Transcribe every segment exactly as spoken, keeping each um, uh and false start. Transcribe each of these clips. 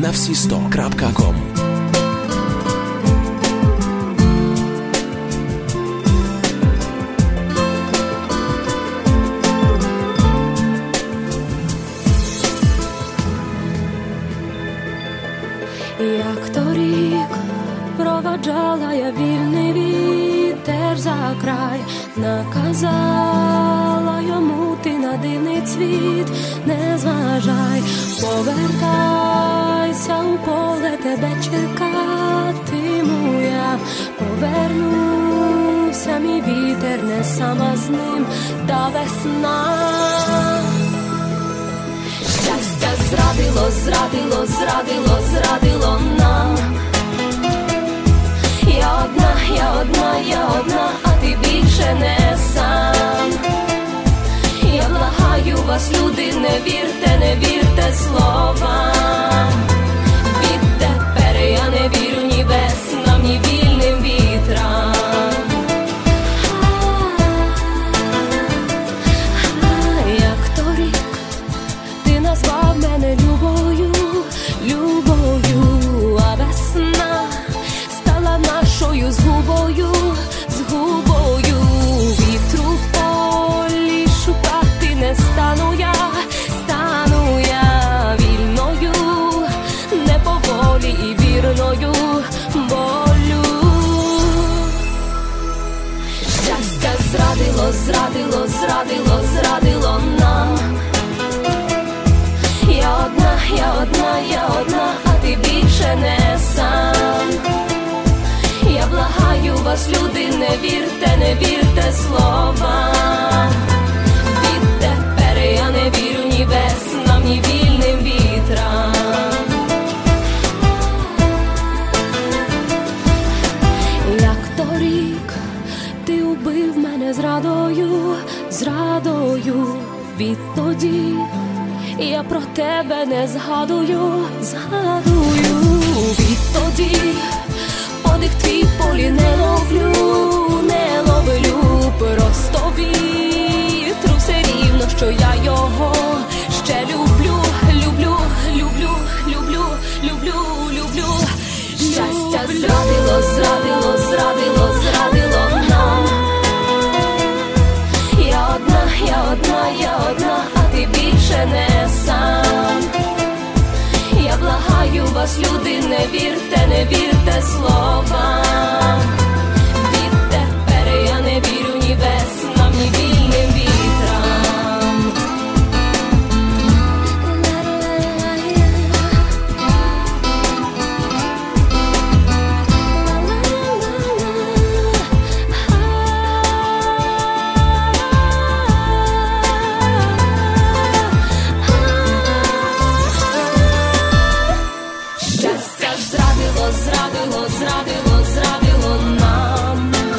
на всі сто крапка ком. Як торік проваджала я вільний вітер за край, наказала йому ти на дивний цвіт не зважай, повертайся у поле, тебе чекатиму я, повернувся мій вітер, не сама з ним та весна. Щастя зрадило, зрадило, зрадило, зрадило нам. Я одна, я одна, я одна, а ти більше не сам. Я благаю вас, люди, не вірте, не вірте словам. Відтепер я не вірю ні веснам, ні вільним вітрам. Назвав мене любою, любою, а весна стала нашою згубою, згубою. Вітру в полі шукати не стану я, стану я вільною, не поволі і вірною болю. Щастя зрадило, зрадило, зрадило, зрадило нам. Я одна, я одна, я одна, а ти більше не сам. Я благаю вас, люди, не вірте, не вірте словам. Відтепер я не вірю ні веснам, ні вільним вітрам. Як торік ти убив мене зрадою, зрадою, відтоді я про тебе не згадую, згадую. Відтоді подих твій в полі не ловлю, не ловлю. Просто вітру все рівно, що я його ще люблю, люблю, люблю, люблю, люблю, люблю. Щастя зрадило, зрадило, зрадило, зрадило нам. Я одна, я одна, я одна, а ти більше не сам. Я благаю вас, люди, не вірте, не вірте словам. Відтепер я не вірю ні веснам, ні вільним вітрам. Зрадило, зрадило, зрадило нам.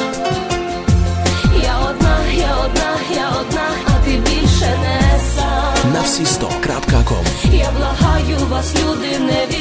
Я одна, я одна, я одна, а ти більше не сам. на всі сто крапка ком. Я благаю вас, люди, не